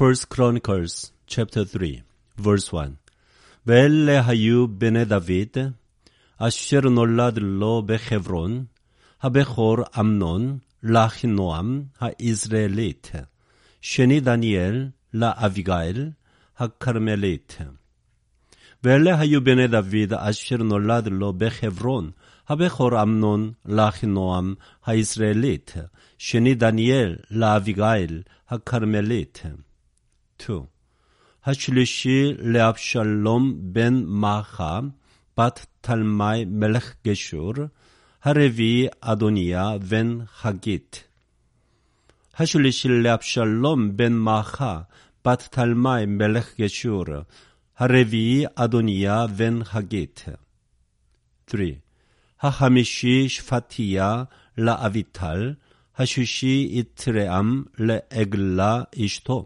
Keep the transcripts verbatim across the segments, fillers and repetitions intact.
First Chronicles chapter three, verse one. ואלה היו בני דוד, אשר נולד לו בחברון, הבכור אמנון, לאחינועם היזרעאלית, שני דניאל, לאביגיל, הכרמלית. ואלה היו בני דוד, אשר נולד לו בחברון, הבכור אמנון, לאחינועם היזרעאלית, שני דניאל, לאביגיל, הכרמלית. two. השלישי לאבשלום בן מעכה, בת תלמי מלך גשור, הרביעי אדוניה בן חגית. השלישי לאבשלום בן מעכה, בת תלמי מלך גשור, הרביעי אדוניה בן חגית. three. החמישי שפטיה לאביטל, השישי יתרעם לעגלה אשתו.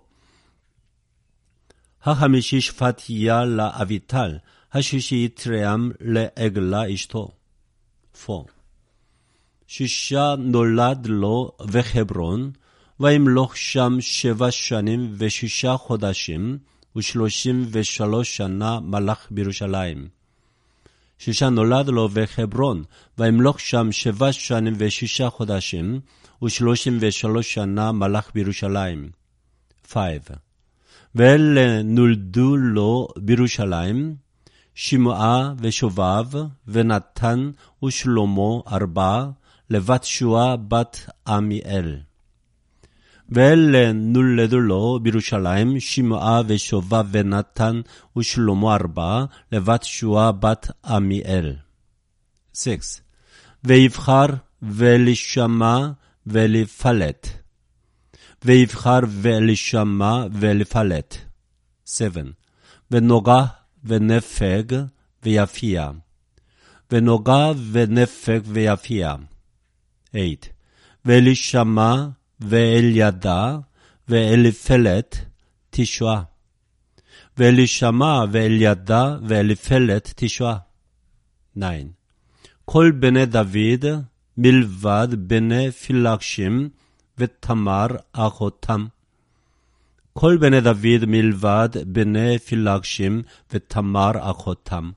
החמישי שפטיה לאביטל, השישי יתרעם לעגלה אשתו. four. שישה נולד לו בחברון, וימלוך שם שבע שנים ושישה חודשים, ושלושים ושלוש שנה מלך בירושלים. שישה נולד לו בחברון, וימלוך שם שבע שנים ושישה חודשים, ושלושים ושלוש שנה מלך בירושלים. five. ואלה נולדו לו בירושלים, שמעה ושובב, ונתן ושלמה ארבע, לבת שועה בת עמיאל. ואלה נולדו לו בירושלים, שמעה ושובב, ונתן ושלמה ארבע, לבת שועה בת עמיאל. six. ויבחר ואלישמע ואליפלט. ויבחר ואלישמע ואליפלט. seven. ונוגה ונפג ויפיע. ונוגה ונפג ויפיע. eight. ואלישמע ואלידע ואליפלט תשעה. ואלישמע ואלידע ואליפלט תשעה. nine. כל בני דוד מלבד בני פילגשים ותמר אחותם. כל בני דוד מלבד בני פילגשים ותמר אחותם.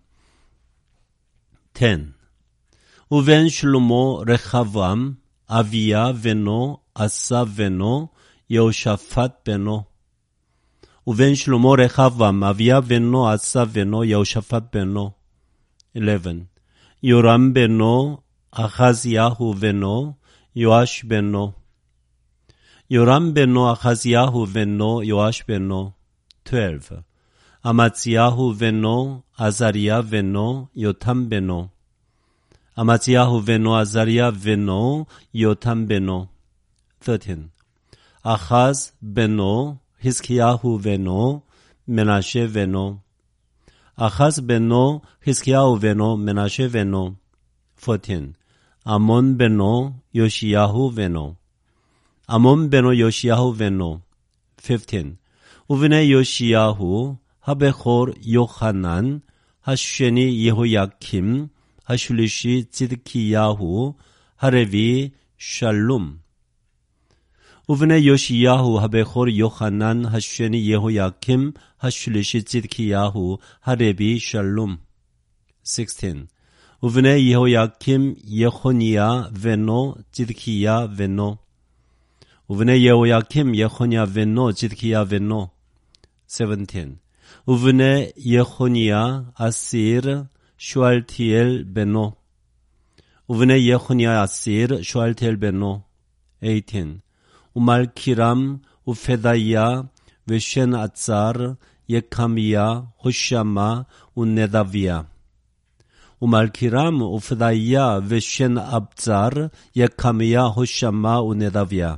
ten. ובן שלמה רחבעם, אביה בנו, עשה בנו, יהושפט בנו. ובן שלמה רחבעם, אביה בנו, עשה בנו, יהושפט בנו. eleven. יורם בנו, אחזיהו בנו, יואש בנו. יורם בנו, אחזיהו בנו, יואש בנו. twelve. אמציהו בנו, עזריה בנו, יותם בנו. אמציהו בנו, עזריה בנו, יותם בנו. thirteen. אחז בנו, חזקיהו בנו, מנשה בנו. אחז בנו, חזקיהו בנו, מנשה בנו. fourteen. אמון בנו, יאשיהו בנו. אמון בנו, יאשיהו בנו. fifteen. ובני יאשיהו, הבכור יוחנן, השני יהויקים, השלישי צדקיהו, הרביעי שלום. ובני יאשיהו, הבכור יוחנן, השני יהויקים, השלישי צדקיהו, הרביעי שלום. sixteen. ובני יהויקים יחוניה בנו, צדקיה בנו. ובני יהויקים יחוניה בנו, צדקיה בנו. seventeen. ובני יחוניה אסיר, שואלתיאל בנו. ובני יחוניה אסיר, שואלתיאל בנו. eighteen. ומלכירם ופדיה ושן עצר, יקמיה, הושמה ונדביה. ומלכירם ופדיה ושן אבצר, יקמיה, הושמה ונדביה.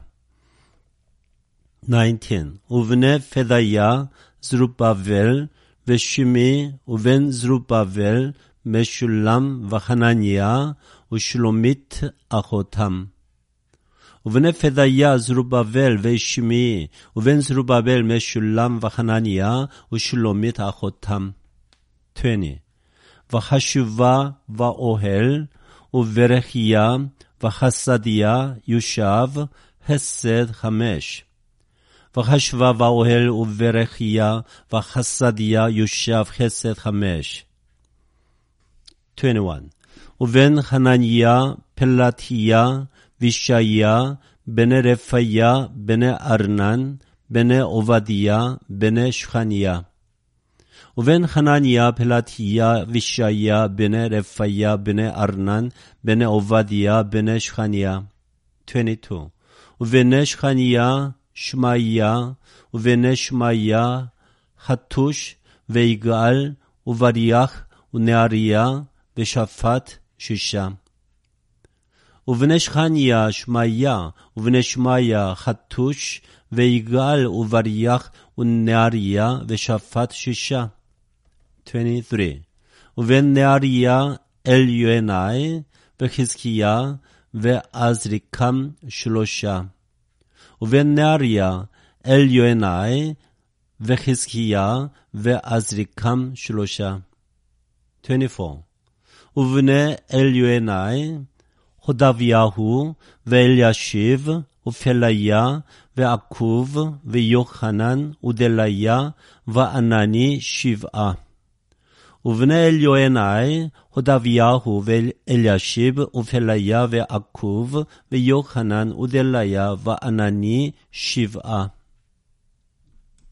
nineteen. ובני פדיה זרובבל ושמי, ובן זרובבל משולם וחנניה ושלומית אחותם. ובני פדיה זרובבל ושמי, ובן זרובבל משולם וחנניה ושלומית אחותם. twenty. וחשובה ואוהל וברכיה וחסדיה יושב, חסד חמש. וחשבה באוהל וברכיה וחסדיה יושב חסד חמש. twenty-one. ובן חנניה פלטיה וישעיה בני רפאיה בני ארנן בני עובדיה בני שכניה. ובן חנניה פלטיה וישעיה בני רפאיה בני ארנן בני עובדיה בני שכניה. twenty-two. ובני שכניה שמעיה ובני שמעיה חתוש ויגאל ובריח ונהריה ושפט שישה. ובני שכניה שמעיה ובני שמעיה חתוש ויגאל ובריח ונהריה ושפט שישה. twenty-three. ובן נהריה אליואנאי וחזקיה ועזריקם שלושה. ובן נהריה אליואנאי וחזקיה ועזריקם שלושה. twenty-four. ובני אליואנאי הודוויהו ואלישיב ופליה ועקוב ויוחנן ודליה וענני שבעה. ובני אליואנאי הודוויהו ואלישיב ופליה ועקוב ויוחנן ודליה וענני שבעה.